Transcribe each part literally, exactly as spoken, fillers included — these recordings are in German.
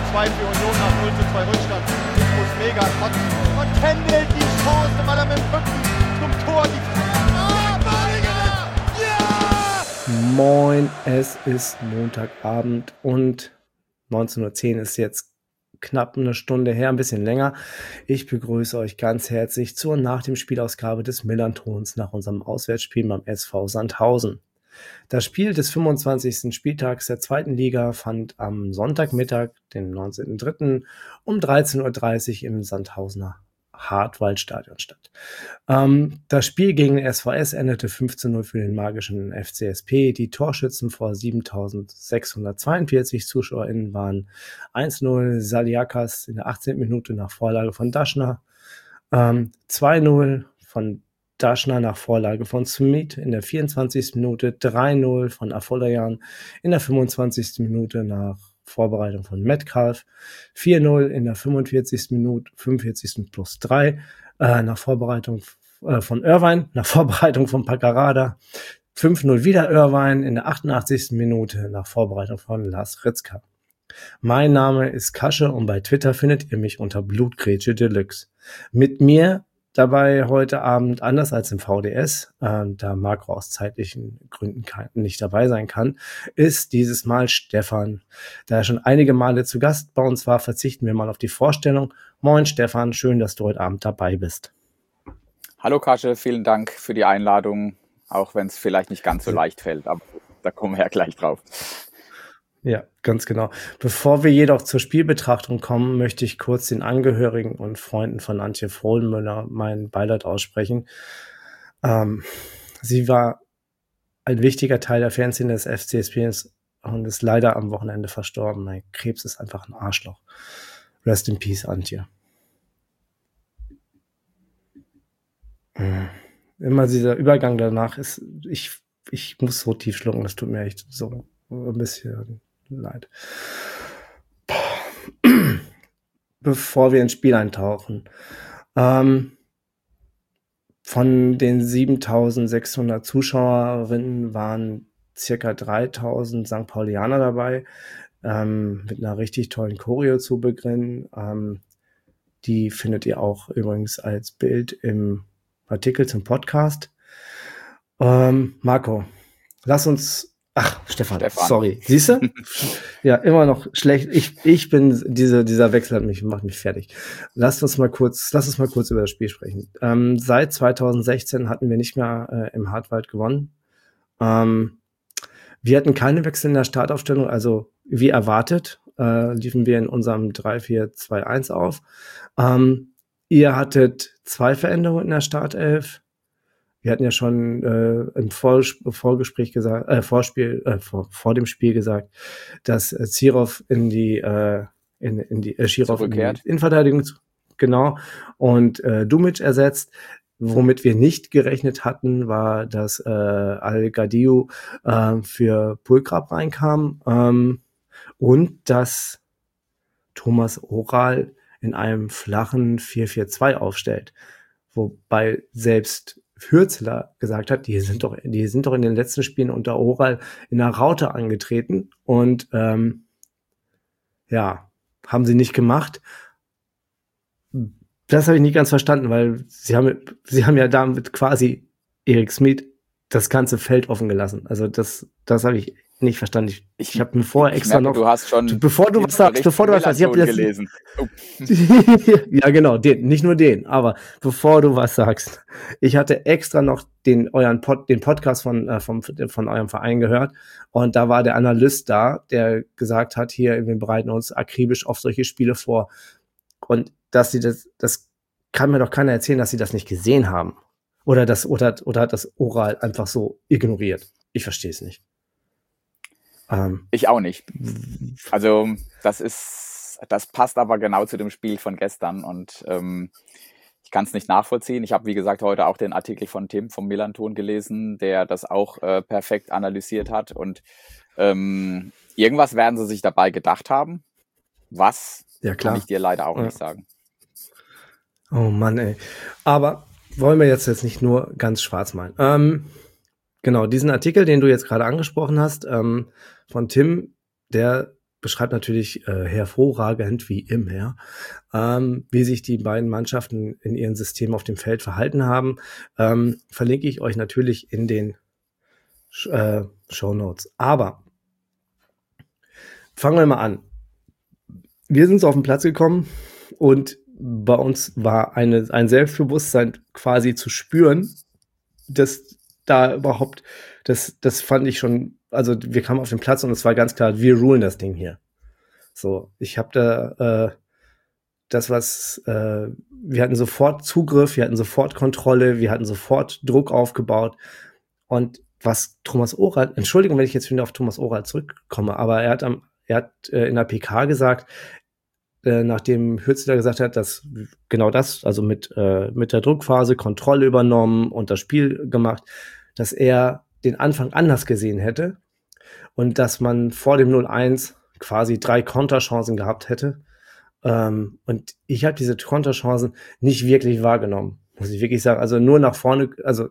zwei für Union nach null zu zwei Rückstand. Ich muss mega kotzen. Und Kendall die Chance, weil er mit dem Rücken zum Tor die Ah, Balinger! Ja! Moin, es ist Montagabend und neunzehn Uhr zehn ist jetzt knapp eine Stunde her, ein bisschen länger. Ich begrüße euch ganz herzlich zur nach dem Spielausgabe des Millern-Tons nach unserem Auswärtsspiel beim S V Sandhausen. Das Spiel des fünfundzwanzigsten Spieltags der zweiten Liga fand am Sonntagmittag, den neunzehnten dritten um dreizehn Uhr dreißig im Sandhausener Hartwaldstadion statt. Ähm, das Spiel gegen den S V S endete fünf zu null für den magischen F C S P. Die Torschützen vor siebentausendsechshundertzweiundvierzig ZuschauerInnen waren eins zu null Saliakas in der achtzehnten Minute nach Vorlage von Daschner, ähm, zwei zu null von Daschner nach Vorlage von Smith in der vierundzwanzigsten Minute, drei zu null von Afolayan in der fünfundzwanzigsten Minute nach Vorbereitung von Metcalf, vier zu null in der fünfundvierzigsten Minute, fünfundvierzigsten plus drei äh, nach Vorbereitung äh, von Irvine, nach Vorbereitung von Pagarada, fünf zu null wieder Irvine in der achtundachtzigsten Minute nach Vorbereitung von Lars Ritzka. Mein Name ist Kasche und bei Twitter findet ihr mich unter Blutgrätsche Deluxe. Mit mir dabei heute Abend, anders als im V D S, äh, da Marco aus zeitlichen Gründen kein, nicht dabei sein kann, ist dieses Mal Stefan. Da er schon einige Male zu Gast bei uns war, verzichten wir mal auf die Vorstellung. Moin Stefan, schön, dass du heute Abend dabei bist. Hallo Kasche, vielen Dank für die Einladung, auch wenn es vielleicht nicht ganz so leicht fällt, aber da kommen wir ja gleich drauf. Ja, ganz genau. Bevor wir jedoch zur Spielbetrachtung kommen, möchte ich kurz den Angehörigen und Freunden von Antje Frohlenmüller mein Beileid aussprechen. Ähm, sie war ein wichtiger Teil der Fanszene des F C S P und ist leider am Wochenende verstorben. Mein Krebs ist einfach ein Arschloch. Rest in peace, Antje. Immer dieser Übergang danach ist, ich, ich muss so tief schlucken, das tut mir echt so ein bisschen leid. Bevor wir ins Spiel eintauchen. Ähm, von den siebentausendsechshundert Zuschauerinnen waren circa dreitausend Sankt Paulianer dabei, ähm, mit einer richtig tollen Choreo zu Beginn. Ähm, die findet ihr auch übrigens als Bild im Artikel zum Podcast. Ähm, Marco, lass uns Ach, Stefan, Stefan. sorry. Siehst du? Ja, immer noch schlecht. Ich, ich bin, diese, dieser Wechsel hat mich, macht mich fertig. Lass uns mal kurz, lass uns mal kurz über das Spiel sprechen. Ähm, seit zweitausendsechzehn hatten wir nicht mehr äh, im Hartwald gewonnen. Ähm, wir hatten keine Wechsel in der Startaufstellung, also wie erwartet, äh, liefen wir in unserem drei vier zwei eins auf. Ähm, ihr hattet zwei Veränderungen in der Startelf. Wir hatten ja schon äh, im Vor- Vorgespräch gesagt, äh, Vorspiel, äh, vor, vor dem Spiel gesagt, dass äh, Zirov in die äh, in, in die äh, Schirov in die Innenverteidigung, genau, und äh, Dumic ersetzt. Womit wir nicht gerechnet hatten, war, dass äh, Al-Gadiou äh, für Pulkrab reinkam ähm, und dass Thomas Oral in einem flachen vier vier zwei aufstellt. Wobei selbst Hürzeler gesagt hat, die sind doch, die sind doch in den letzten Spielen unter Oral in der Raute angetreten und ähm, ja, haben sie nicht gemacht. Das habe ich nicht ganz verstanden, weil sie haben, sie haben ja damit quasi Erik Smith das ganze Feld offen gelassen. Also das, das habe ich nicht verstanden. Ich, ich, ich habe mir vorher extra merke, noch, du hast schon bevor du was sagst, bevor du was sagst, ich habe gelesen. Oh. Ja, genau, den, nicht nur den, aber bevor du was sagst, ich hatte extra noch den euren Pod, den Podcast von äh, vom von eurem Verein gehört und da war der Analyst da, der gesagt hat, hier, wir bereiten uns akribisch auf solche Spiele vor und dass sie das, das kann mir doch keiner erzählen, dass sie das nicht gesehen haben oder das oder oder hat das Oral einfach so ignoriert. Ich verstehe es nicht. Ähm, ich auch nicht. Also das ist, das passt aber genau zu dem Spiel von gestern und ähm, ich kann es nicht nachvollziehen. Ich habe, wie gesagt, heute auch den Artikel von Tim vom Millern-Ton gelesen, der das auch äh, perfekt analysiert hat und ähm, irgendwas werden sie sich dabei gedacht haben. Was, ja, klar. Kann ich dir leider auch ja. nicht sagen. Oh Mann, ey. Aber wollen wir jetzt, jetzt nicht nur ganz schwarz malen. Ähm, Genau, diesen Artikel, den du jetzt gerade angesprochen hast, ähm, von Tim, der beschreibt natürlich äh, hervorragend, wie immer, ähm, wie sich die beiden Mannschaften in ihren Systemen auf dem Feld verhalten haben. Ähm, verlinke ich euch natürlich in den äh, Shownotes. Aber fangen wir mal an. Wir sind so auf den Platz gekommen und bei uns war eine, ein Selbstbewusstsein quasi zu spüren, dass da überhaupt, das, das fand ich schon, also wir kamen auf den Platz und es war ganz klar, wir rulen das Ding hier. So, ich habe da äh, das, was, äh, wir hatten sofort Zugriff, wir hatten sofort Kontrolle, wir hatten sofort Druck aufgebaut. Und was Thomas Oral, Entschuldigung, wenn ich jetzt wieder auf Thomas Oral zurückkomme, aber er hat, am, er hat äh, in der P K gesagt, äh, nachdem Hützler gesagt hat, dass genau das, also mit, äh, mit der Druckphase Kontrolle übernommen und das Spiel gemacht, dass er den Anfang anders gesehen hätte und dass man vor dem null eins quasi drei Konterchancen gehabt hätte. Ähm, und ich habe diese Konterchancen nicht wirklich wahrgenommen, muss ich wirklich sagen. Also nur nach vorne, also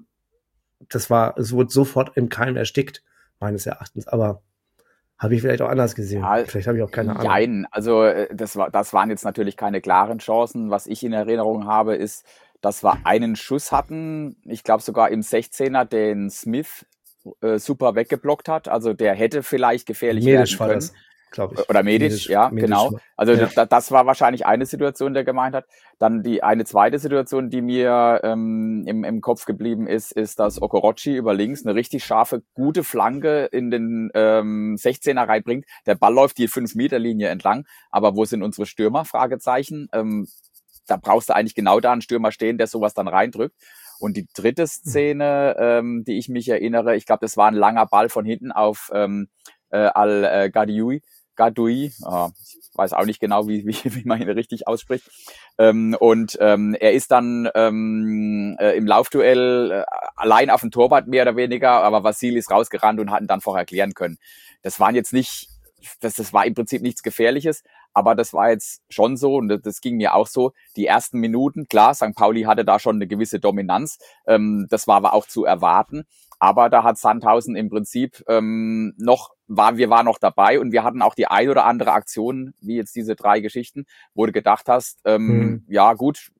das war, es wurde sofort im Keim erstickt, meines Erachtens. Aber habe ich vielleicht auch anders gesehen. Ja, vielleicht habe ich auch keine Ahnung. Nein, also äh, das war, das waren jetzt natürlich keine klaren Chancen. Was ich in Erinnerung habe, ist, dass wir einen Schuss hatten, ich glaube sogar im sechzehner, den Smith äh, super weggeblockt hat. Also der hätte vielleicht gefährlich Medisch werden war können. das, glaube ich. Oder Medic, Medisch, ja, Medisch genau. war- Also ja. da, das war wahrscheinlich eine Situation, der gemeint hat. Dann die eine zweite Situation, die mir ähm, im, im Kopf geblieben ist, ist, dass Okorochi über links eine richtig scharfe, gute Flanke in den ähm, sechzehner reinbringt. Der Ball läuft die fünf Meter Linie entlang, aber wo sind unsere Stürmer? Fragezeichen. Ähm, da brauchst du eigentlich genau da einen Stürmer stehen, der sowas dann reindrückt. Und die dritte Szene, ähm, die ich mich erinnere, ich glaube, das war ein langer Ball von hinten auf ähm, äh, Al-Gadioui. Gadoui, oh, ich weiß auch nicht genau, wie, wie, wie man ihn richtig ausspricht. Ähm, und ähm, er ist dann ähm, äh, im Laufduell äh, allein auf dem Torwart mehr oder weniger, aber Vassili ist rausgerannt und hat ihn dann vorher klären können. Das waren jetzt nicht, das, das war im Prinzip nichts Gefährliches, aber das war jetzt schon so und das, das ging mir auch so. Die ersten Minuten, klar, Sankt Pauli hatte da schon eine gewisse Dominanz, ähm, das war aber auch zu erwarten. Aber da hat Sandhausen im Prinzip ähm, noch, war, wir waren noch dabei und wir hatten auch die ein oder andere Aktion, wie jetzt diese drei Geschichten, wo du gedacht hast, ähm, Hm. ja gut,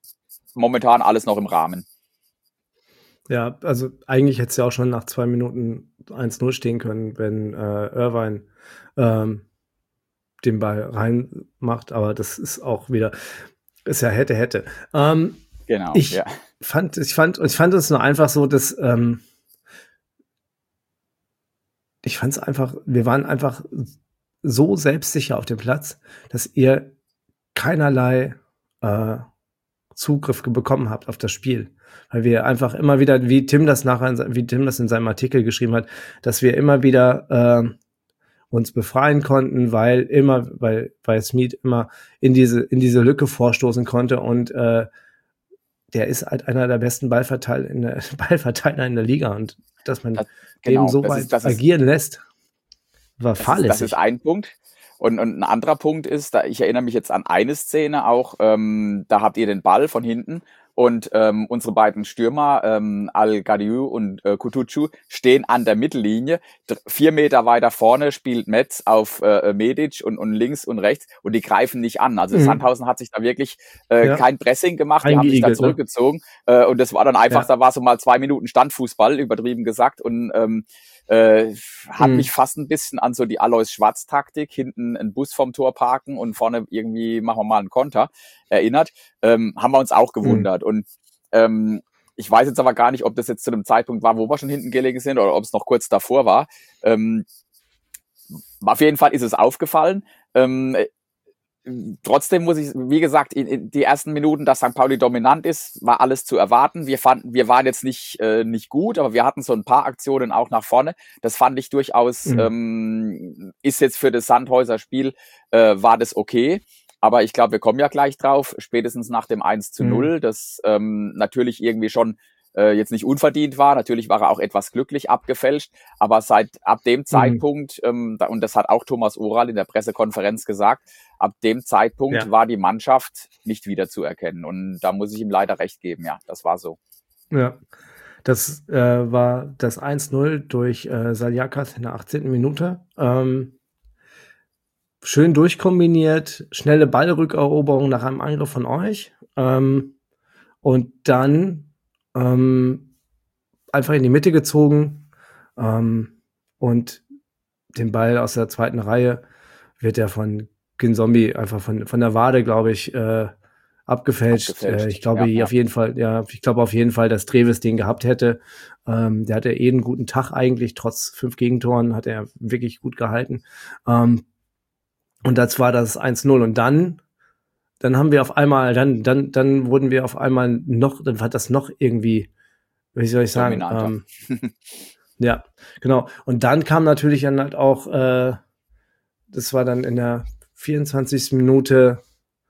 momentan alles noch im Rahmen. Ja, also eigentlich hätte es ja auch schon nach zwei Minuten eins null stehen können, wenn äh, Irvine ähm, den Ball reinmacht, aber das ist auch wieder, ist ja hätte, hätte. Ähm, Genau, ich ja. fand, ich fand, ich fand es nur einfach so, dass ähm, ich fand es einfach, wir waren einfach so selbstsicher auf dem Platz, dass ihr keinerlei äh, Zugriff ge- bekommen habt auf das Spiel. Weil wir einfach immer wieder, wie Tim das nachher, in se- wie Tim das in seinem Artikel geschrieben hat, dass wir immer wieder äh, uns befreien konnten, weil immer, weil, weil Smith immer in diese, in diese Lücke vorstoßen konnte und äh, der ist halt einer der besten Ballverteiler in der, Ballverteiler in der Liga und dass man Das, dem genau, so das weit ist, das ist, agieren lässt, war Das ist, das fahrlässig. ist ein Punkt. Und, und ein anderer Punkt ist, da ich erinnere mich jetzt an eine Szene auch, ähm, da habt ihr den Ball von hinten und ähm, unsere beiden Stürmer, ähm, Al-Gadiou und äh, Kutucu, stehen an der Mittellinie. Dr- Vier Meter weiter vorne spielt Metz auf äh, Medic und, und links und rechts und die greifen nicht an. Also Mhm. Sandhausen hat sich da wirklich äh, Ja. kein Pressing gemacht, die haben sich da Eingeigelt, ne? zurückgezogen äh, und das war dann einfach, Ja. da war so mal zwei Minuten Standfußball, übertrieben gesagt und ähm, äh, hat Mhm. mich fast ein bisschen an so die Alois Schwarz-Taktik, hinten einen Bus vom Tor parken und vorne irgendwie machen wir mal einen Konter erinnert, ähm, haben wir uns auch gewundert. Und ähm, ich weiß jetzt aber gar nicht, ob das jetzt zu einem Zeitpunkt war, wo wir schon hinten gelegen sind oder ob es noch kurz davor war. Ähm, auf jeden Fall ist es aufgefallen. Ähm, Trotzdem muss ich, wie gesagt, in, in die ersten Minuten, dass Sankt Pauli dominant ist, war alles zu erwarten. Wir fanden, wir waren jetzt nicht äh, nicht gut, aber wir hatten so ein paar Aktionen auch nach vorne. Das fand ich durchaus, Mhm. ähm, ist jetzt für das Sandhäuser Spiel, äh, war das okay. Aber ich glaube, wir kommen ja gleich drauf, spätestens nach dem eins zu null, Mhm. das ähm, natürlich irgendwie schon äh, jetzt nicht unverdient war. Natürlich war er auch etwas glücklich abgefälscht, aber seit ab dem Zeitpunkt, ähm, da, und das hat auch Thomas Oral in der Pressekonferenz gesagt, ab dem Zeitpunkt Ja. war die Mannschaft nicht wiederzuerkennen. Und da muss ich ihm leider recht geben, ja, das war so. Ja, das äh, war das eins null durch äh, Saliakas in der achtzehnten Minute. Ähm, schön durchkombiniert, schnelle Ballrückeroberung nach einem Angriff von euch. Ähm, und dann ähm, einfach in die Mitte gezogen ähm, und den Ball aus der zweiten Reihe wird er von Kinzombie einfach von, von der Wade, glaube ich, äh, abgefälscht. Abgefälscht, Äh, ich glaube ja, ja. auf jeden Fall, ja, ich glaube auf jeden Fall, dass Treves den gehabt hätte. Ähm, der hatte eh einen guten Tag eigentlich, trotz fünf Gegentoren hat er wirklich gut gehalten. Ähm, und das war das eins null. Und dann, dann haben wir auf einmal, dann, dann, dann wurden wir auf einmal noch, dann war das noch irgendwie, wie soll ich sagen, Dominanter. ähm, ja, genau. Und dann kam natürlich dann halt auch, äh, das war dann in der vierundzwanzigsten Minute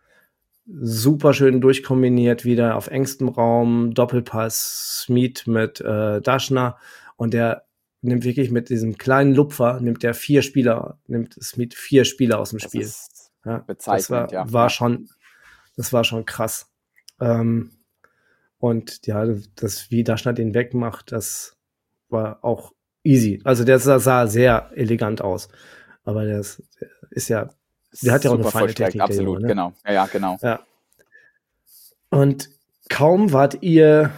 super schön durchkombiniert, wieder auf engstem Raum, Doppelpass, Smith mit äh, Daschner und der nimmt wirklich mit diesem kleinen Lupfer, nimmt der vier Spieler, nimmt Smith vier Spieler aus dem Das Spiel. ist Ja, das bezeichnend, war, ja. war ja. schon, das war schon krass. Ähm, und ja, das, wie Daschner den wegmacht, das war auch easy. Also der sah, sah sehr elegant aus. Aber der ist, der ist ja, der hat ja auch eine Super feine vollstreckt, Technik, der absolut, Junge, ne? genau. Ja, ja, genau. Ja. Und kaum wart ihr,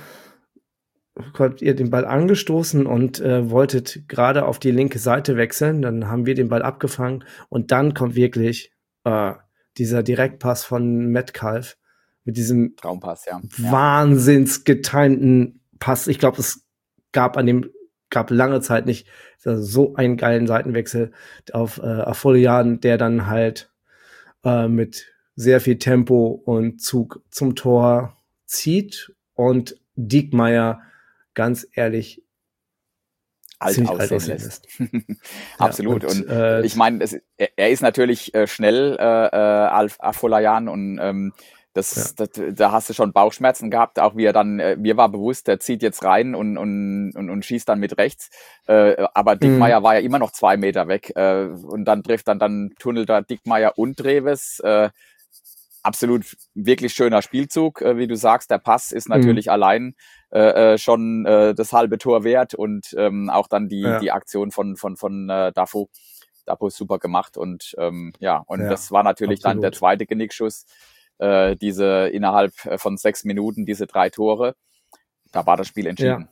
habt ihr den Ball angestoßen und äh, wolltet gerade auf die linke Seite wechseln, dann haben wir den Ball abgefangen und dann kommt wirklich äh, dieser Direktpass von Metcalf mit diesem Traumpass, ja. ja. wahnsinns getimten Pass. Ich glaube, es gab an dem gab lange Zeit nicht so einen geilen Seitenwechsel auf äh, Afolian, der dann halt äh, mit sehr viel Tempo und Zug zum Tor zieht und Diekmeyer ganz ehrlich alt ziemlich aussehen, alt aussehen lässt. lässt. Absolut. Ja, und, und äh, ich meine, er, er ist natürlich äh, schnell, äh, Alf Afolayan, und ähm, das, Ja. das, da hast du schon Bauchschmerzen gehabt, auch wie er dann, äh, mir war bewusst, der zieht jetzt rein und, und, und, und schießt dann mit rechts. Äh, aber Diekmeyer Mhm. war ja immer noch zwei Meter weg. Äh, und dann trifft dann, dann tunnelt da Diekmeyer und Treves. Äh, absolut wirklich schöner Spielzug, äh, wie du sagst. Der Pass ist natürlich Mhm. allein äh, schon äh, das halbe Tor wert, und ähm, auch dann die, Ja. die Aktion von, von, von äh, Dafu. Dafu ist super gemacht, und ähm, ja, und Ja, das war natürlich dann der absolut. zweite Genickschuss. Äh, diese innerhalb von sechs Minuten, diese drei Tore, da war das Spiel entschieden.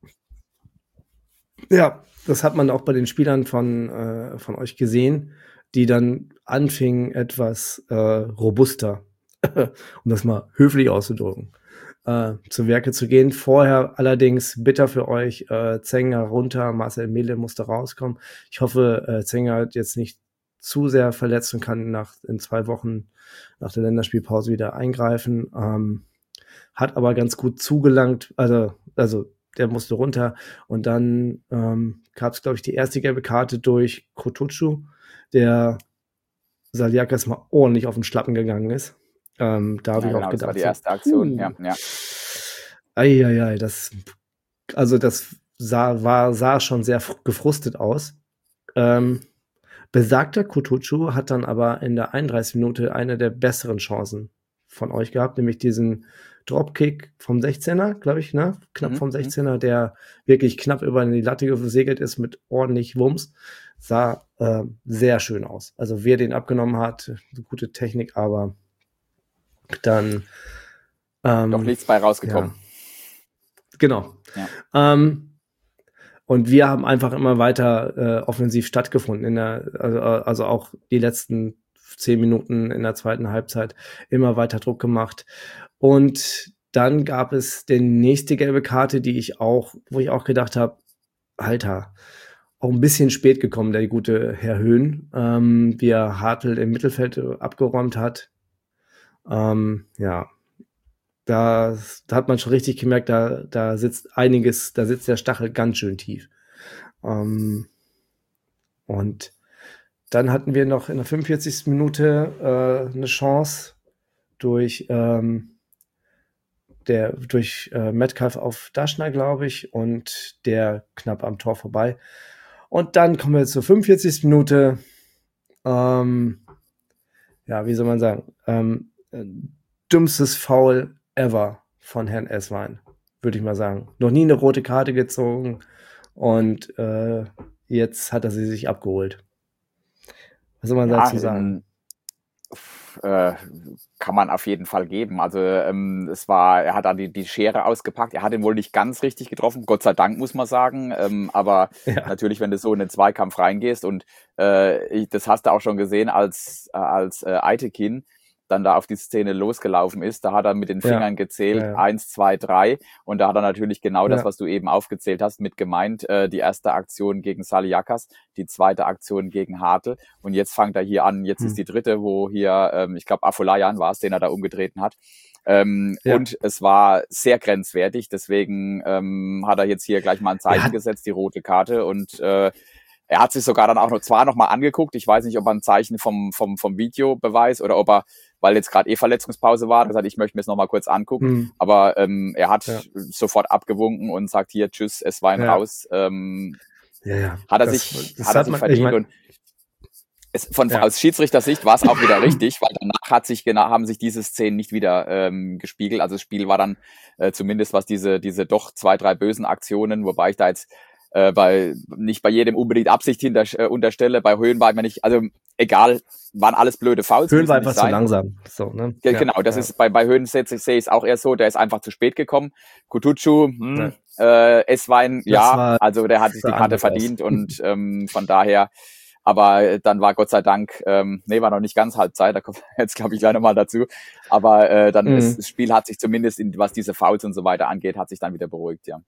Ja, ja, das hat man auch bei den Spielern von, äh, von euch gesehen, die dann anfingen, etwas äh, robuster, um das mal höflich auszudrücken, äh, zu Werke zu gehen. Vorher allerdings bitter für euch, äh, Zenger runter, Marcel Mehle musste rauskommen. Ich hoffe, äh, Zenger hat jetzt nicht zu sehr verletzt und kann nach in zwei Wochen nach der Länderspielpause wieder eingreifen. Ähm, hat aber ganz gut zugelangt, also, also der musste runter. Und dann ähm, gab es, glaube ich, die erste gelbe Karte durch Kotucu, der Saliakas mal ordentlich auf den Schlappen gegangen ist. Ähm, da habe Ja, ich genau, auch das war gedacht, die so, erste Aktion. puh, Ja, ja. Eieiei, das, also das sah, war, sah schon sehr fr- gefrustet aus. Ähm, besagter Kutucu hat dann aber in der einunddreißigsten Minute eine der besseren Chancen von euch gehabt, nämlich diesen Dropkick vom sechzehner, glaube ich, ne? Knapp Mhm, vom mhm. sechzehner, der wirklich knapp über die Latte gesegelt ist mit ordentlich Wumms. Sah äh, sehr schön aus. Also wer den abgenommen hat, gute Technik, aber dann ähm, Doch nichts bei rausgekommen. ja, genau. Ja. Ähm, und wir haben einfach immer weiter äh, offensiv stattgefunden, in der, also, also auch die letzten zehn Minuten in der zweiten Halbzeit immer weiter Druck gemacht. Und dann gab es die nächste gelbe Karte, die ich auch, wo ich auch gedacht habe, Alter, auch ein bisschen spät gekommen, der gute Herr Höhn, ähm, wie er Hartl im Mittelfeld abgeräumt hat. Ähm, ja, da, da hat man schon richtig gemerkt, da, da sitzt einiges, da sitzt der Stachel ganz schön tief. Ähm, und dann hatten wir noch in der fünfundvierzigsten Minute äh, eine Chance durch, ähm, der, durch äh, Metcalf auf Daschner, glaube ich, und der knapp am Tor vorbei. Und dann kommen wir zur fünfundvierzigsten Minute. Ähm, ja, wie soll man sagen? Ähm, äh, dümmstes Foul ever von Herrn Esswein, würde ich mal sagen. Noch nie eine rote Karte gezogen und äh, jetzt hat er sie sich abgeholt. Was soll man Ja, dazu sagen? Äh, kann man auf jeden Fall geben. Also ähm, es war, er hat da die, die Schere ausgepackt. Er hat ihn wohl nicht ganz richtig getroffen, Gott sei Dank, muss man sagen. Ähm, aber Ja. natürlich, wenn du so in den Zweikampf reingehst und äh, ich, das hast du auch schon gesehen, als äh, als äh, Aitekin dann da auf die Szene losgelaufen ist, da hat er mit den Fingern Ja. gezählt, Ja, ja. eins, zwei, drei, und da hat er natürlich genau das, Ja. was du eben aufgezählt hast, mit gemeint, äh, die erste Aktion gegen Saliakas, die zweite Aktion gegen Hartl, und jetzt fängt er hier an, jetzt Hm. ist die dritte, wo hier, ähm, ich glaube, Afolayan war es, den er da umgetreten hat. Ähm, Ja. Und es war sehr grenzwertig, deswegen ähm, hat er jetzt hier gleich mal ein Zeichen hat- gesetzt, die rote Karte, und äh, er hat sich sogar dann auch noch zwar noch mal angeguckt, ich weiß nicht, ob er ein Zeichen vom vom vom Videobeweis oder ob er, weil jetzt gerade eh Verletzungspause war, gesagt, ich möchte mir das noch mal kurz angucken, Hm. aber ähm, er hat Ja. sofort abgewunken und sagt hier, tschüss, es war ein Ja. raus. Ähm, Ja, ja. hat er Das- sich, das hat er hat sich man- verdient, ich mein- und es, von, Ja. aus Schiedsrichtersicht war es auch wieder richtig, weil danach hat sich genau, haben sich diese Szenen nicht wieder ähm, gespiegelt. Also das Spiel war dann äh, zumindest, was diese diese doch zwei, drei bösen Aktionen, wobei ich da jetzt äh, bei nicht bei jedem unbedingt Absicht hinter, äh, unterstelle, bei Höhenwald, wenn ich, also egal, waren alles blöde Fouls. Höhen war müssen einfach nicht zu sein. langsam. So, ne? Ja, Ja, genau, das ja. ist bei, bei Höhen sehe ich es auch eher so, der ist einfach zu spät gekommen. Kutucu, hm, äh, Eswein, ja, war- also der hat sich die sah Karte anders verdient und ähm, von daher, aber dann war Gott sei Dank, ähm, nee, war noch nicht ganz Halbzeit, da kommt jetzt glaube ich gleich nochmal dazu, aber äh, dann Mhm. ist, das Spiel hat sich zumindest, in, was diese Fouls und so weiter angeht, hat sich dann wieder beruhigt, ja.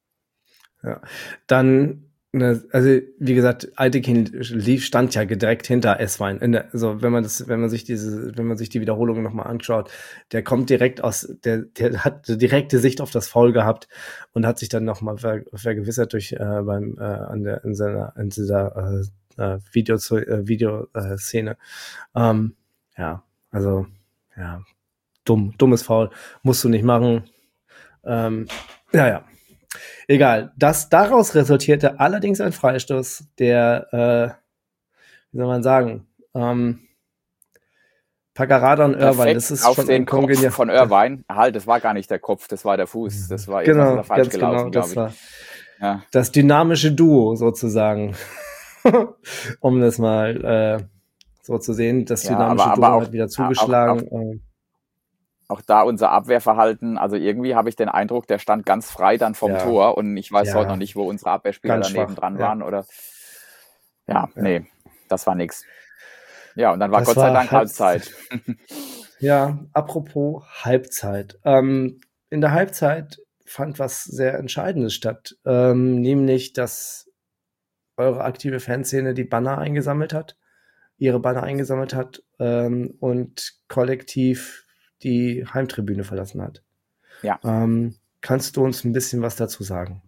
Ja. Dann, ne, also wie gesagt, Aitekin lief, stand ja direkt hinter Eswein. In der, also wenn man das, wenn man sich diese, wenn man sich die Wiederholung nochmal anschaut, der kommt direkt aus, der, der hat direkte Sicht auf das Foul gehabt und hat sich dann nochmal ver, vergewissert durch äh, beim äh, an der in seiner in dieser äh, äh, Video äh, Videoszene. Ähm, ja, also ja, dumm, dummes Foul, musst du nicht machen. Ähm, ja, ja. Egal. Das daraus resultierte allerdings ein Freistoß, der, äh, wie soll man sagen, ähm, Paccarada und Irvine, das ist auf schon den ein Kopf Kongenial- von Irvine. Halt, das war gar nicht der Kopf, das war der Fuß. Das war irgendwas Genau, ist da falsch ganz genau. gelaufen, Das glaube war ich. Ja. das dynamische Duo sozusagen, um das mal äh, so zu sehen. Das Ja, dynamische aber- Duo aber auch- hat wieder auch- zugeschlagen. auch- äh, Auch da unser Abwehrverhalten, also irgendwie habe ich den Eindruck, der stand ganz frei dann vom Ja. Tor, und ich weiß Ja. heute noch nicht, wo unsere Abwehrspieler Ganz daneben schwach, dran ja. waren, oder ja, Ja. nee, das war nix. Ja, und dann war Das Gott sei war Dank Halbz- Halbzeit. Ja, apropos Halbzeit. Ähm, in der Halbzeit fand was sehr Entscheidendes statt, ähm, nämlich, dass eure aktive Fanszene die Banner eingesammelt hat, ihre Banner eingesammelt hat ähm, und kollektiv die Heimtribüne verlassen hat. Ja. Ähm, kannst du uns ein bisschen was dazu sagen?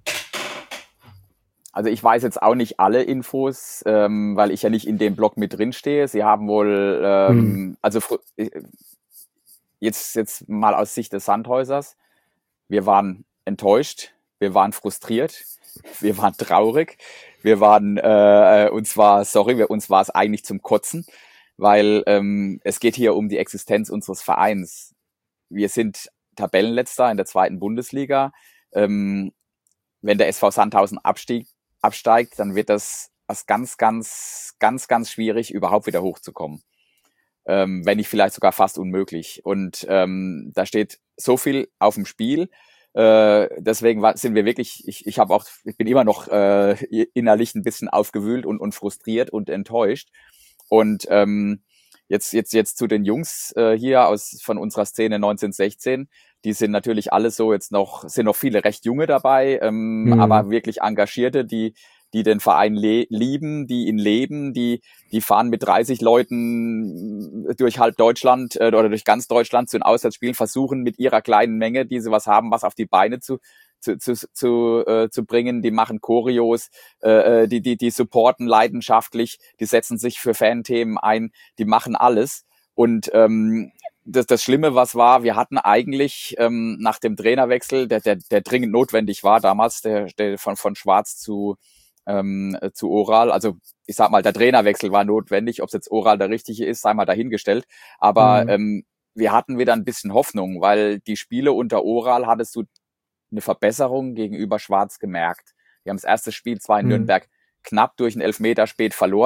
Also ich weiß jetzt auch nicht alle Infos, ähm, weil ich ja nicht in dem Blog mit drin stehe. Sie haben wohl, ähm, Hm. also fr- äh, jetzt, jetzt mal aus Sicht des Sandhäusers, wir waren enttäuscht, wir waren frustriert, wir waren traurig, wir waren, äh, uns war, sorry, wir, uns war es eigentlich zum Kotzen, weil ähm, es geht hier um die Existenz unseres Vereins. Wir sind Tabellenletzter in der zweiten Bundesliga. Ähm, wenn der S V Sandhausen abstieg, absteigt, dann wird das was ganz, ganz, ganz, ganz schwierig, überhaupt wieder hochzukommen. Ähm, wenn nicht vielleicht sogar fast unmöglich. Und ähm, da steht so viel auf dem Spiel. Äh, deswegen war, sind wir wirklich, ich, ich habe auch, ich bin immer noch äh, innerlich ein bisschen aufgewühlt und, und frustriert und enttäuscht. Und ähm, jetzt, jetzt, jetzt zu den Jungs äh, hier aus von unserer Szene neunzehnhundertsechzehn. Die sind natürlich alle so jetzt noch, sind noch viele recht junge dabei, ähm, Mhm. aber wirklich Engagierte, die, die den Verein le- lieben, die ihn leben, die, die fahren mit dreißig Leuten durch halb Deutschland äh, oder durch ganz Deutschland zu den Auswärtsspielen, versuchen mit ihrer kleinen Menge, die sie was haben, was auf die Beine zu, zu, zu, zu, äh, zu bringen. Die machen Choreos, äh, die, die, die supporten leidenschaftlich, die setzen sich für Fanthemen ein, die machen alles. Und ähm, das, das Schlimme, was war, wir hatten eigentlich ähm, nach dem Trainerwechsel, der, der, der dringend notwendig war damals, der, der von, von Schwarz zu, ähm, zu Oral, also ich sag mal, der Trainerwechsel war notwendig, ob es jetzt Oral der richtige ist, sei mal dahingestellt, aber Mhm. ähm, wir hatten wieder ein bisschen Hoffnung, weil die Spiele unter Oral hattest du eine Verbesserung gegenüber Schwarz gemerkt. Wir haben das erste Spiel zwar in Mhm. Nürnberg knapp durch einen Elfmeter spät verloren,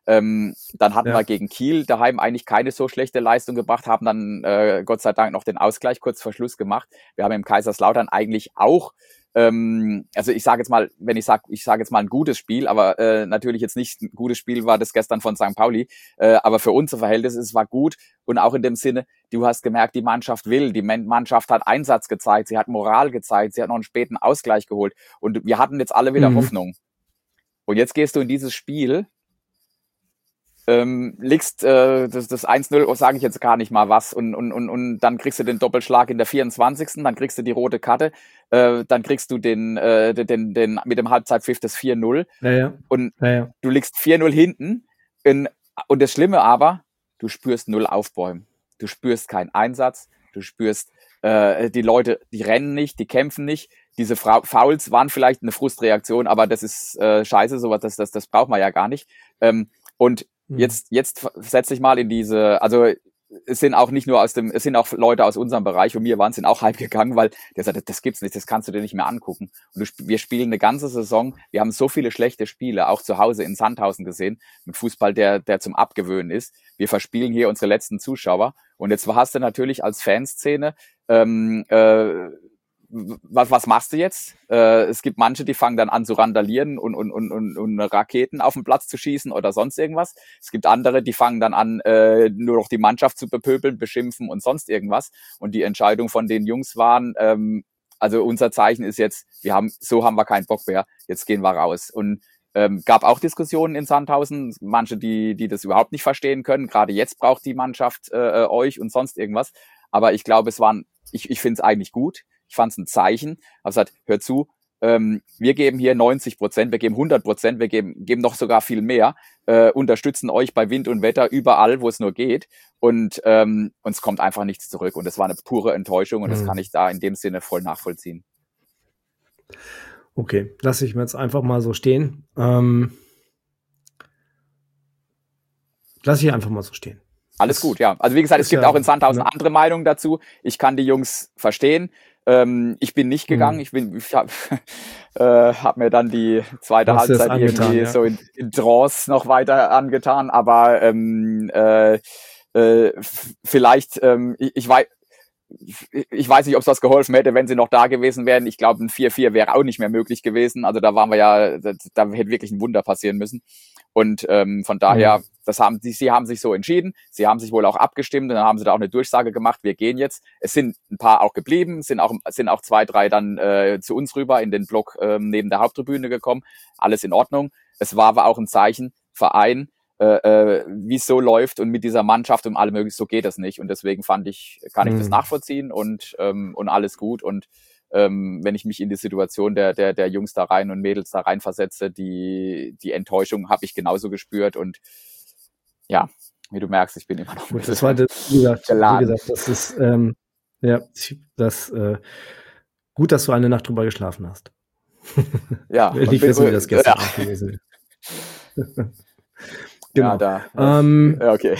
Ähm, dann hatten Ja. wir gegen Kiel daheim eigentlich keine so schlechte Leistung gebracht, haben dann äh, Gott sei Dank noch den Ausgleich kurz vor Schluss gemacht. Wir haben im Kaiserslautern eigentlich auch, ähm, also ich sage jetzt mal, wenn ich sage, ich sage jetzt mal ein gutes Spiel, aber äh, natürlich jetzt nicht ein gutes Spiel war das gestern von Sankt Pauli, äh, aber für unser Verhältnis, es war gut und auch in dem Sinne, du hast gemerkt, die Mannschaft will, die Mannschaft hat Einsatz gezeigt, sie hat Moral gezeigt, sie hat noch einen späten Ausgleich geholt und wir hatten jetzt alle wieder Mhm. Hoffnung. Und jetzt gehst du in dieses Spiel, ähm, legst äh, das, das eins null, oh, sage ich jetzt gar nicht mal was, und, und, und, und dann kriegst du den Doppelschlag in der vierundzwanzigsten Dann kriegst du die rote Karte, äh, dann kriegst du den, äh, den, den mit dem Halbzeitpfiff das vier null Ja, ja. und Ja, ja. du liegst vier null hinten. In, und das Schlimme aber, du spürst null Aufbäumen. Du spürst keinen Einsatz, du spürst, äh, die Leute, die rennen nicht, die kämpfen nicht. Diese Fra- Fouls waren vielleicht eine Frustreaktion, aber das ist äh, scheiße, sowas, das, das, das braucht man ja gar nicht. Ähm, und Mhm. jetzt, jetzt setz dich mal in diese, also es sind auch nicht nur aus dem, es sind auch Leute aus unserem Bereich, und mir waren, sind auch heimgegangen, weil der sagt, das gibt's nicht, das kannst du dir nicht mehr angucken. Und du, sp- wir spielen eine ganze Saison, wir haben so viele schlechte Spiele, auch zu Hause in Sandhausen gesehen, mit Fußball, der, der zum Abgewöhnen ist. Wir verspielen hier unsere letzten Zuschauer. Und jetzt hast du natürlich als Fanszene, ähm, äh, was, was machst du jetzt? Äh, es gibt manche, die fangen dann an zu randalieren und, und, und, und, und Raketen auf den Platz zu schießen oder sonst irgendwas. Es gibt andere, die fangen dann an, äh, nur noch die Mannschaft zu bepöbeln, beschimpfen und sonst irgendwas. Und die Entscheidung von den Jungs waren, ähm, also unser Zeichen ist jetzt, wir haben, so haben wir keinen Bock mehr, jetzt gehen wir raus. Und ähm, gab auch Diskussionen in Sandhausen, manche, die, die das überhaupt nicht verstehen können. Gerade jetzt braucht die Mannschaft äh, euch und sonst irgendwas. Aber ich glaube, es waren, ich, ich finde es eigentlich gut. Ich fand es ein Zeichen. Aber gesagt, hör zu, ähm, wir geben hier neunzig Prozent, wir geben hundert Prozent, wir geben, geben noch sogar viel mehr, äh, unterstützen euch bei Wind und Wetter überall, wo es nur geht. Und ähm, uns kommt einfach nichts zurück. Und das war eine pure Enttäuschung und das Mhm. kann ich da in dem Sinne voll nachvollziehen. Okay, lasse ich mir jetzt einfach mal so stehen. Ähm, lasse ich einfach mal so stehen. Alles Das gut, ja. Also wie gesagt, es ist gibt ja, auch in Sandhausen ne? andere Meinungen dazu. Ich kann die Jungs verstehen. Ähm, ich bin nicht gegangen. Mhm. Ich bin, ich habe äh, hab mir dann die zweite Du hast dir das Halbzeit angetan, irgendwie ja. so in, in Trance noch weiter angetan. Aber ähm, äh, äh, f- vielleicht, ähm, ich, ich weiß, ich weiß nicht, ob es was geholfen hätte, wenn sie noch da gewesen wären. Ich glaube, ein vier vier wäre auch nicht mehr möglich gewesen. Also da waren wir ja, da, da hätte wirklich ein Wunder passieren müssen. Und ähm, von daher, Mhm. das haben sie, sie haben sich so entschieden. Sie haben sich wohl auch abgestimmt und dann haben sie da auch eine Durchsage gemacht. Wir gehen jetzt. Es sind ein paar auch geblieben, sind auch sind auch zwei, drei dann äh, zu uns rüber in den Block ähm, neben der Haupttribüne gekommen. Alles in Ordnung. Es war aber auch ein Zeichen, Verein, äh, äh, wie es so läuft und mit dieser Mannschaft und allem möglichen, so geht das nicht. Und deswegen fand ich, kann ich das Mhm. nachvollziehen und ähm, und alles gut. Und ähm, wenn ich mich in die Situation der der der Jungs da rein und Mädels da rein versetze, die die Enttäuschung habe ich genauso gespürt. Und ja, wie du merkst, ich bin immer noch ein Gut, das bisschen war, das, wie gesagt, wie geladen. gesagt, das ist, ähm, ja, ich- das, äh, gut, dass du eine Nacht drüber geschlafen hast. Ja, Ich will und nicht bin, wissen, wie das gestern ja, Abend gewesen wäre. ja, Genau. da, Ähm, ja, okay.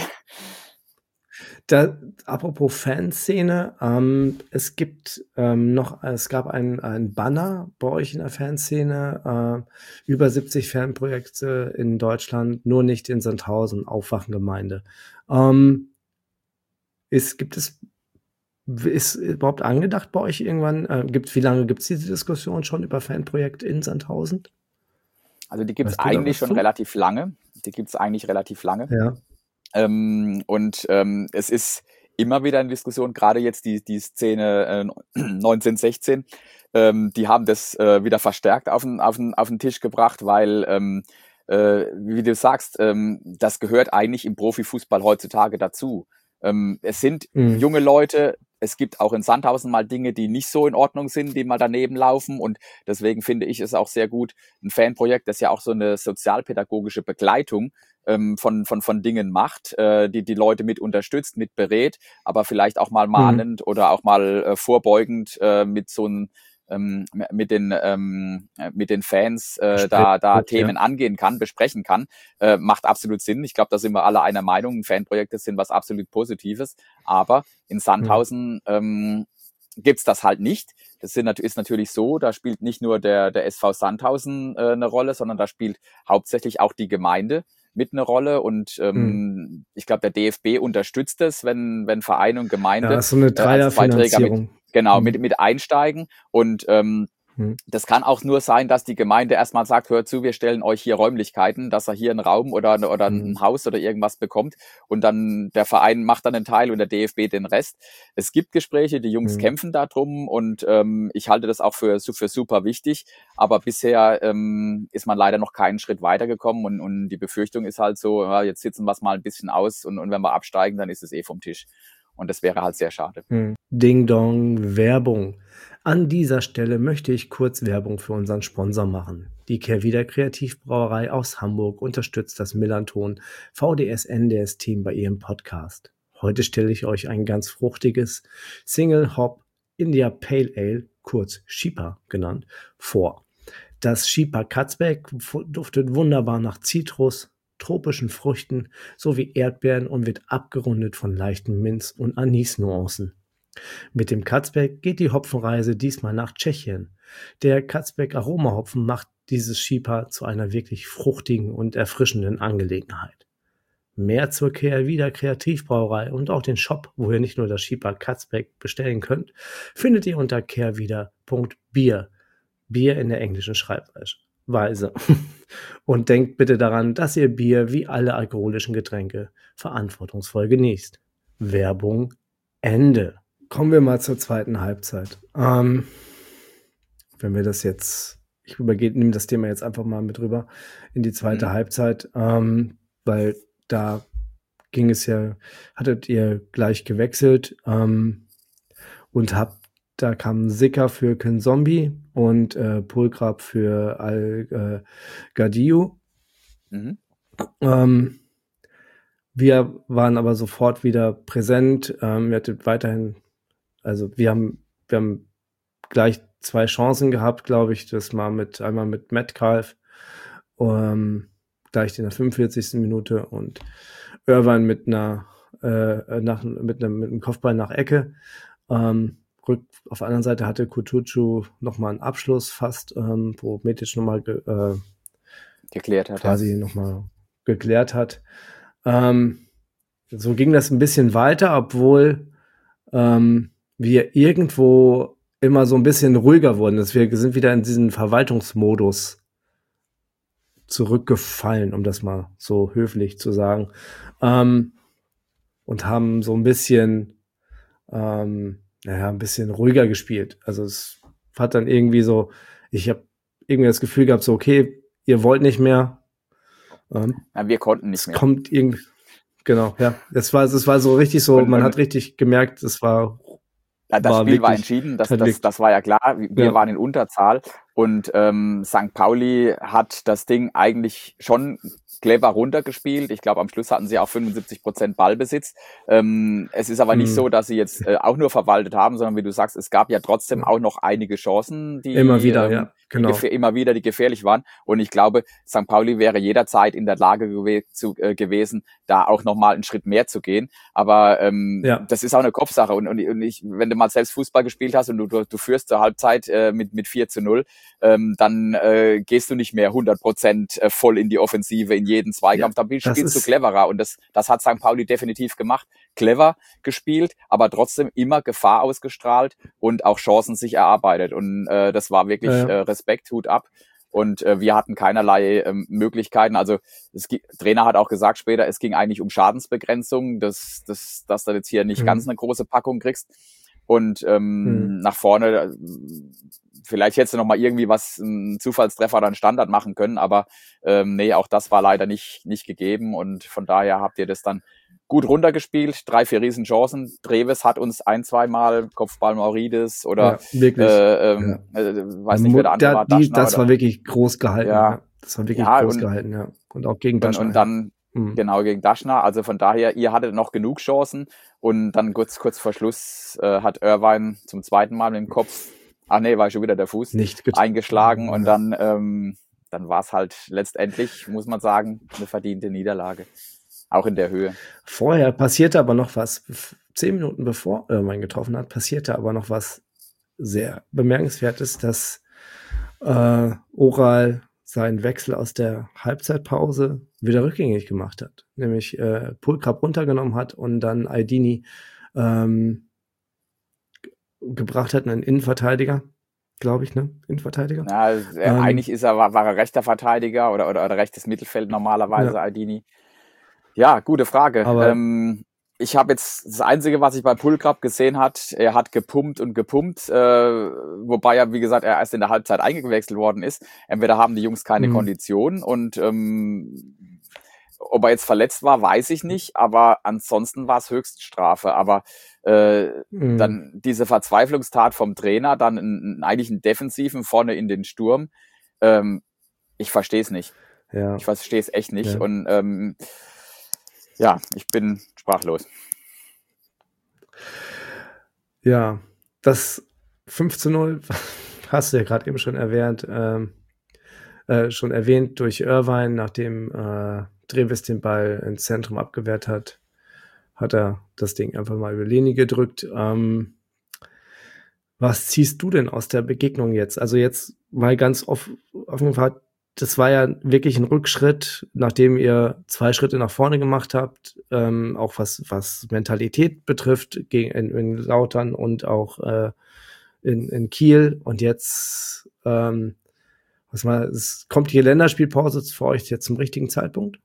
Da, apropos Fanszene, ähm, es gibt ähm, noch, es gab ein, ein Banner bei euch in der Fanszene, äh, über siebzig Fanprojekte in Deutschland, nur nicht in Sandhausen, Aufwachengemeinde. Ähm, ist, gibt es, ist überhaupt angedacht bei euch irgendwann, äh, gibt, wie lange gibt es diese Diskussion schon über Fanprojekte in Sandhausen? Also die gibt's Weißt du da eigentlich was schon zu? relativ lange. Die gibt's eigentlich relativ lange. Ja. Ähm, und ähm, es ist immer wieder eine Diskussion, gerade jetzt die, die Szene äh, neunzehn sechzehn, ähm, die haben das äh, wieder verstärkt auf den, auf, den, auf den Tisch gebracht, weil, ähm, äh, wie du sagst, ähm, das gehört eigentlich im Profifußball heutzutage dazu. Ähm, es sind Mhm. junge Leute, es gibt auch in Sandhausen mal Dinge, die nicht so in Ordnung sind, die mal daneben laufen, und deswegen finde ich es auch sehr gut, ein Fanprojekt, das ja auch so eine sozialpädagogische Begleitung ähm, von, von, von Dingen macht, äh, die die Leute mit unterstützt, mit berät, aber vielleicht auch mal Mhm. mahnend oder auch mal äh, vorbeugend äh, mit so einem ähm, mit den ähm, mit den Fans äh, da da Gespräch, ja. Themen angehen kann, besprechen kann, äh, macht absolut Sinn. Ich glaube, da sind wir alle einer Meinung. Fanprojekte sind was absolut Positives, aber in Mhm. Sandhausen ähm, gibt's das halt nicht. Das sind, nat- ist natürlich so, da spielt nicht nur der der S V Sandhausen äh, eine Rolle, sondern da spielt hauptsächlich auch die Gemeinde mit eine Rolle und ähm, Mhm. ich glaube, der D F B unterstützt es, wenn, wenn Verein und Gemeinde Ja, ist so eine äh, als zwei Träger mit, Dreierfinanzierung. genau, Mhm. mit, mit einsteigen und ähm, Mhm. das kann auch nur sein, dass die Gemeinde erstmal sagt, hört zu, wir stellen euch hier Räumlichkeiten, dass er hier einen Raum oder, oder ein Mhm. Haus oder irgendwas bekommt und dann der Verein macht dann einen Teil und der D F B den Rest. Es gibt Gespräche, die Jungs Mhm. kämpfen da drum und ähm, ich halte das auch für, für super wichtig, aber bisher ähm, ist man leider noch keinen Schritt weitergekommen und, und die Befürchtung ist halt so, ja, jetzt sitzen wir es mal ein bisschen aus und, und wenn wir absteigen, dann ist es eh vom Tisch. Und das wäre halt sehr schade. Mhm. Ding Dong, Werbung. An dieser Stelle möchte ich kurz Werbung für unseren Sponsor machen. Die Kehrwieder Kreativbrauerei aus Hamburg unterstützt das Millanton V D S N D S-Team bei ihrem Podcast. Heute stelle ich euch ein ganz fruchtiges Single Hop India Pale Ale, kurz Shipa genannt, vor. Das Shipa Katzbeck duftet wunderbar nach Zitrus, tropischen Früchten sowie Erdbeeren und wird abgerundet von leichten Minz- und Anis-Nuancen. Mit dem Katzbeck geht die Hopfenreise diesmal nach Tschechien. Der Katzbeck Aromahopfen macht dieses Shipa zu einer wirklich fruchtigen und erfrischenden Angelegenheit. Mehr zur Kehrwieder Kreativbrauerei und auch den Shop, wo ihr nicht nur das Shipa Katzbeck bestellen könnt, findet ihr unter kehrwieder punkt bier. Bier in der englischen Schreibweise. Und denkt bitte daran, dass ihr Bier wie alle alkoholischen Getränke verantwortungsvoll genießt. Werbung Ende. Kommen wir mal zur zweiten Halbzeit. Ähm, wenn wir das jetzt, ich übergehe, nehme das Thema jetzt einfach mal mit rüber in die zweite Mhm. Halbzeit, ähm, weil da ging es ja, hattet ihr gleich gewechselt ähm, und habt, da kam Sicker für Kinzombie und äh, Pulkrab für Al-Gadiu. Äh, Mhm. ähm, wir waren aber sofort wieder präsent. Ähm, wir hattet weiterhin, also wir haben, wir haben gleich zwei Chancen gehabt, glaube ich. Das mal mit, einmal mit Metcalf, ähm, gleich in der fünfundvierzigsten Minute und Irvine mit einer, äh, nach, mit einem, mit einem Kopfball nach Ecke. Ähm, rück, auf der anderen Seite hatte Kutucu nochmal einen Abschluss fast, ähm, wo Metic nochmal ge, äh, geklärt hat. quasi Ja. nochmal geklärt hat. Ähm, so ging das ein bisschen weiter, obwohl ähm, wir irgendwo immer so ein bisschen ruhiger wurden. Dass wir sind wieder in diesen Verwaltungsmodus zurückgefallen, um das mal so höflich zu sagen. Ähm, und haben so ein bisschen, ähm, naja, ein bisschen ruhiger gespielt. Also es hat dann irgendwie so, ich habe irgendwie das Gefühl gehabt, so okay, ihr wollt nicht mehr. Ähm, Ja, wir konnten nicht es mehr. kommt irgendwie, genau, ja. Es war, es war so richtig so, Und, man und hat richtig gemerkt, es war ja, das war Spiel war wirklich, entschieden, das, hat das, wirklich, das war ja klar. Wir ja. waren in Unterzahl und ähm, Sankt Pauli hat das Ding eigentlich schon clever runtergespielt. Ich glaube, am Schluss hatten sie auch fünfundsiebzig Prozent Ballbesitz. Ähm, es ist aber nicht Hm. so, dass sie jetzt äh, auch nur verwaltet haben, sondern wie du sagst, es gab ja trotzdem Ja. auch noch einige Chancen, die Immer wieder, ähm, ja, genau. die gefähr- immer wieder, die gefährlich waren. Und ich glaube, Sankt Pauli wäre jederzeit in der Lage gew- zu, äh, gewesen, da auch nochmal einen Schritt mehr zu gehen. Aber ähm, Ja. das ist auch eine Kopfsache. Und, und, und ich, wenn du mal selbst Fußball gespielt hast und du, du, du führst zur Halbzeit äh, mit, mit vier zu null, ähm, dann äh, gehst du nicht mehr hundert Prozent voll in die Offensive, in jeden Zweikampf. Ja, Da das spielst du ist, cleverer. Und das, das hat Sankt Pauli definitiv gemacht. Clever gespielt, aber trotzdem immer Gefahr ausgestrahlt und auch Chancen sich erarbeitet. Und äh, das war wirklich Ja, ja. äh, Respekt, Hut ab. Und äh, wir hatten keinerlei ähm, Möglichkeiten. Also es, gi- Trainer hat auch gesagt später, es ging eigentlich um Schadensbegrenzung, dass, dass, dass du jetzt hier nicht Mhm. ganz eine große Packung kriegst. Und ähm, Mhm. nach vorne, äh, vielleicht hättest du noch mal irgendwie was, einen Zufallstreffer oder einen Standard machen können, aber ähm, nee, auch das war leider nicht, nicht gegeben. Und von daher habt ihr das dann gut runtergespielt, drei, vier Riesenchancen. Treves hat uns ein, zweimal Kopfball Maurides oder Ja, wirklich. äh, ähm, äh, weiß nicht, wer der andere Da, war, die, Daschner das oder war wirklich groß gehalten. ja, Ja. Das war wirklich ja groß und, gehalten, ja. Und auch gegen und, Daschner, und ja. dann Mhm. genau gegen Daschner. Also von daher, ihr hattet noch genug Chancen und dann kurz, kurz vor Schluss äh, hat Irvine zum zweiten Mal mit dem Kopf, ach nee, war schon wieder der Fuß, Nicht get- eingeschlagen und ja. dann, ähm, dann war es halt letztendlich, muss man sagen, eine verdiente Niederlage. Auch in der Höhe. Vorher passierte aber noch was. Zehn Minuten bevor Irvine getroffen hat, passierte aber noch was sehr Bemerkenswertes, dass äh, Oral seinen Wechsel aus der Halbzeitpause wieder rückgängig gemacht hat, nämlich äh, Pulkrab runtergenommen hat und dann Aydini ähm, gebracht hat, einen Innenverteidiger, glaube ich, ne? Innenverteidiger. Ja, äh, Ähm, eigentlich ist er, war, war er rechter Verteidiger oder, oder, oder rechtes Mittelfeld normalerweise, Ja. Aydini. Ja, gute Frage. Aber- ähm, ich habe jetzt, das Einzige, was ich bei Pulkrab gesehen hat, er hat gepumpt und gepumpt, äh, wobei er, wie gesagt, er erst in der Halbzeit eingewechselt worden ist. Entweder haben die Jungs keine Mhm. Kondition und ähm, ob er jetzt verletzt war, weiß ich nicht, aber ansonsten war es Höchststrafe. Aber äh, Mhm. dann diese Verzweiflungstat vom Trainer, dann einen, eigentlich einen Defensiven vorne in den Sturm, ähm, ich verstehe es nicht. Ja. Ich verstehe es echt nicht. Ja. Und ähm, ja, ich bin sprachlos. Ja, das fünf zu null hast du ja gerade eben schon erwähnt, ähm, äh, schon erwähnt durch Irvine, nachdem äh, Trevis den Ball ins Zentrum abgewehrt hat, hat er das Ding einfach mal über Linie gedrückt. Ähm, was ziehst du denn aus der Begegnung jetzt? Also jetzt mal ganz off, offen gefragt, das war ja wirklich ein Rückschritt, nachdem ihr zwei Schritte nach vorne gemacht habt, ähm, auch was, was Mentalität betrifft, gegen, in, in Lautern und auch äh, in, in Kiel. Und jetzt, ähm, was mal, es kommt die Länderspielpause für euch jetzt zum richtigen Zeitpunkt?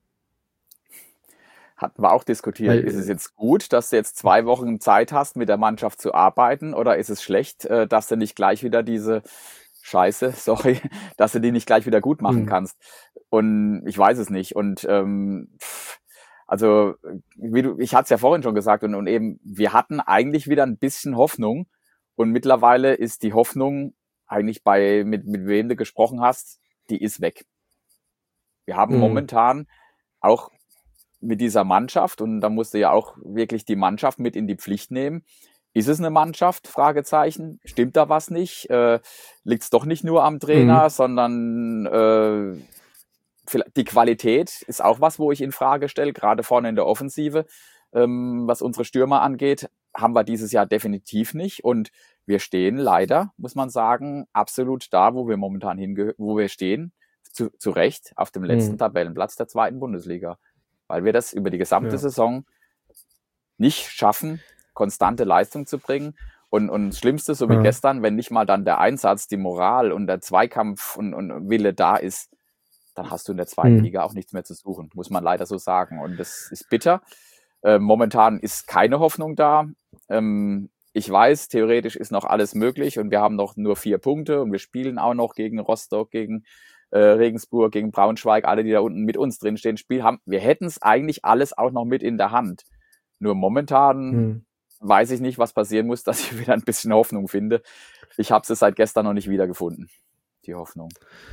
Hatten wir auch diskutiert. Weil- ist es jetzt gut, dass du jetzt zwei Wochen Zeit hast, mit der Mannschaft zu arbeiten, oder ist es schlecht, äh, dass du nicht gleich wieder diese Scheiße, sorry, dass du die nicht gleich wieder gut machen Hm. kannst? Und ich weiß es nicht. Und ähm, pff, also, wie du, ich hatte es ja vorhin schon gesagt, und, und eben, wir hatten eigentlich wieder ein bisschen Hoffnung. Und mittlerweile ist die Hoffnung eigentlich bei, mit, mit wem du gesprochen hast, die ist weg. Wir haben Mhm. momentan auch mit dieser Mannschaft, und da musst du ja auch wirklich die Mannschaft mit in die Pflicht nehmen. Ist es eine Mannschaft? Fragezeichen. Stimmt da was nicht? Äh, liegt es doch nicht nur am Trainer, Mhm. sondern äh, vielleicht die Qualität ist auch was, wo ich in Frage stelle, gerade vorne in der Offensive. Ähm, was unsere Stürmer angeht, haben wir dieses Jahr definitiv nicht. Und wir stehen leider, muss man sagen, absolut da, wo wir momentan hingehören, wo wir stehen, zu, zu Recht auf dem letzten Mhm. Tabellenplatz der zweiten Bundesliga. Weil wir das über die gesamte Ja. Saison nicht schaffen, konstante Leistung zu bringen. Und, und das Schlimmste, so wie Ja. gestern, wenn nicht mal dann der Einsatz, die Moral und der Zweikampf und, und Wille da ist, dann hast du in der zweiten Mhm. Liga auch nichts mehr zu suchen, muss man leider so sagen. Und das ist bitter. Äh, momentan ist keine Hoffnung da. Ähm, ich weiß, theoretisch ist noch alles möglich und wir haben noch nur vier Punkte und wir spielen auch noch gegen Rostock, gegen äh, Regensburg, gegen Braunschweig, alle, die da unten mit uns drinstehen, Spiel haben. Wir hätten es eigentlich alles auch noch mit in der Hand. Nur momentan Mhm. weiß ich nicht, was passieren muss, dass ich wieder ein bisschen Hoffnung finde. Ich habe es seit gestern noch nicht wiedergefunden, die Hoffnung.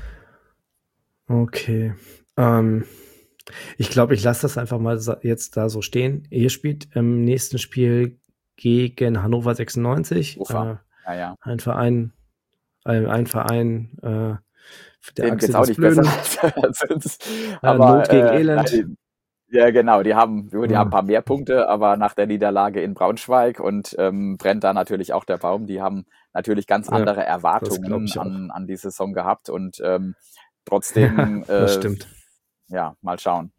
Okay. Ähm, ich glaube, ich lasse das einfach mal sa- jetzt da so stehen. Ihr spielt im nächsten Spiel gegen Hannover sechsundneunzig. Ufa. Äh, Ja, ja. ein Verein, ein, ein Verein, äh, der Denen Achse geht's auch des nicht Blöden. besser als uns. Äh, Aber, Not gegen äh, Elend. nein, ja, genau, die haben, die Ja. haben ein paar mehr Punkte, aber nach der Niederlage in Braunschweig und ähm, brennt da natürlich auch der Baum. Die haben natürlich ganz Ja, andere das glaub Erwartungen ich auch. an, an die Saison gehabt und ähm, trotzdem, Ja, das äh, stimmt. ja, mal schauen.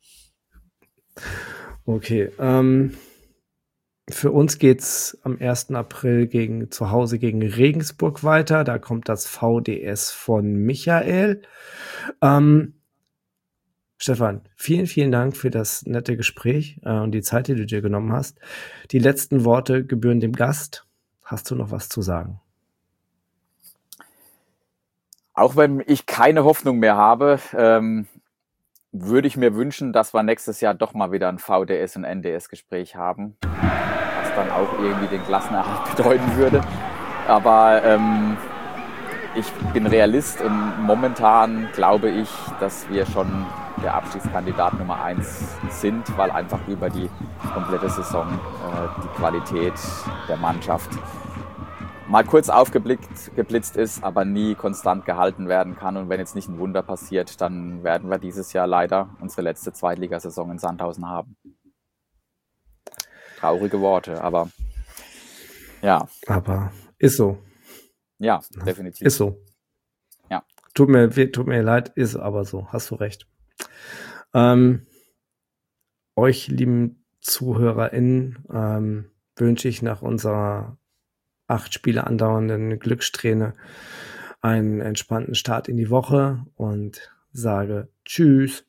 Okay. Ähm, für uns geht's am ersten April gegen, zu Hause gegen Regensburg weiter. Da kommt das V D S von Michael. Ähm, Stefan, vielen, vielen Dank für das nette Gespräch äh, und die Zeit, die du dir genommen hast. Die letzten Worte gebühren dem Gast. Hast du noch was zu sagen? Auch wenn ich keine Hoffnung mehr habe, ähm, würde ich mir wünschen, dass wir nächstes Jahr doch mal wieder ein V D S- und N D S-Gespräch haben, was dann auch irgendwie den Klassenerhalt bedeuten würde. Aber ähm, ich bin Realist und momentan glaube ich, dass wir schon der Abstiegskandidat Nummer eins sind, weil einfach über die komplette Saison äh, die Qualität der Mannschaft mal kurz aufgeblickt geblitzt ist, aber nie konstant gehalten werden kann. Und wenn jetzt nicht ein Wunder passiert, dann werden wir dieses Jahr leider unsere letzte Zweitligasaison in Sandhausen haben. Traurige Worte, aber ja. Aber ist so. Ja, definitiv. Ist so. Ja. Tut mir, tut mir leid, ist aber so. Hast du recht. Ähm, euch, lieben ZuhörerInnen, ähm, wünsche ich nach unserer acht Spiele andauernden Glückssträhne einen entspannten Start in die Woche und sage Tschüss.